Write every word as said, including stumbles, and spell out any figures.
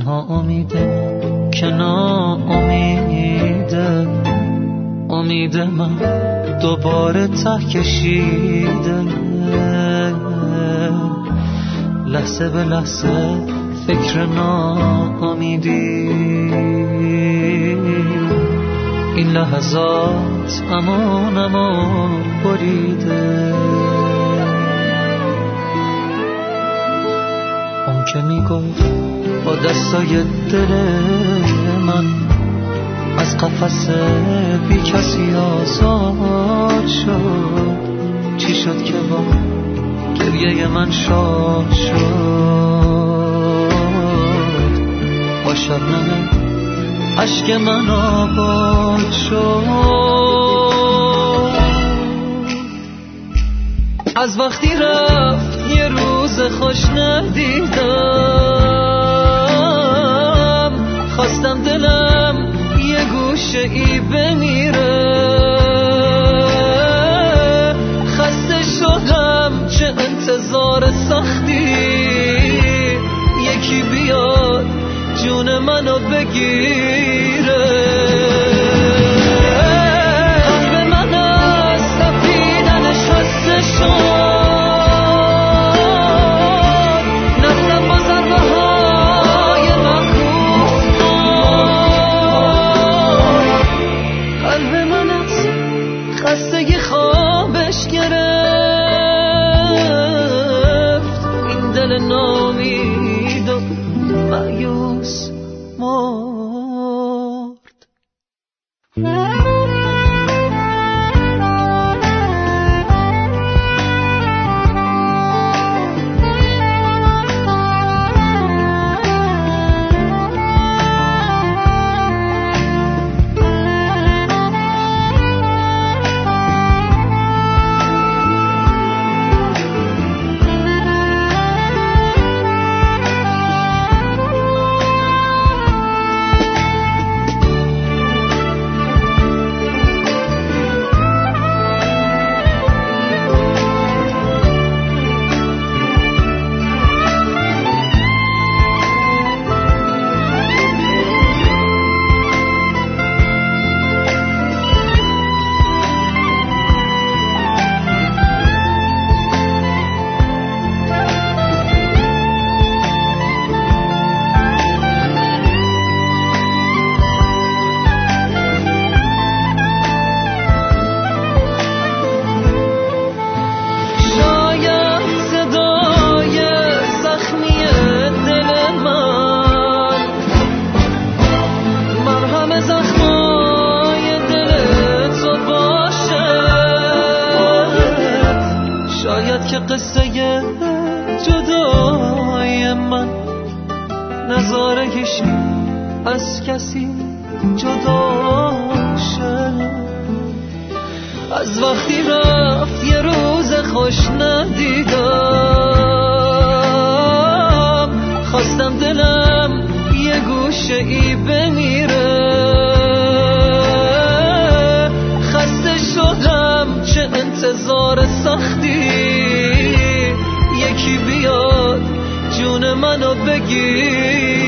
تنها امیده که ناامیده، امید من دوباره ته کشیده، لحظه به لحظه فکر ناامیدی، این لحظات امان امان بریده. اون که میگفت با دستای دل من از قفس بی کسی آزاد شد، چی شد که با گریه من شاد شد، با شبنم عشق من آباد شد. از وقتی رفت یه روز خوش ندیدم، خواستم دلم یه گوشه ای بمیره، خسته شدم چه انتظار سختی، یکی بیاد جون منو بگیره. قلب من از تپیدنش خسته شد، نفسم با ضربه های مخوف بود، قلب من از خستگی خوابش گرفت، این دل نامید و مایوس مرد. که قصه جدای من نظاره هیچ از کسی جدا شد، از وقتی رفت یه روز خوش ندیدم، خواستم دلم یه گوشه ای بمیره، خسته شدم چه انتظار سختی، یکی بیاد جون منو بگیر.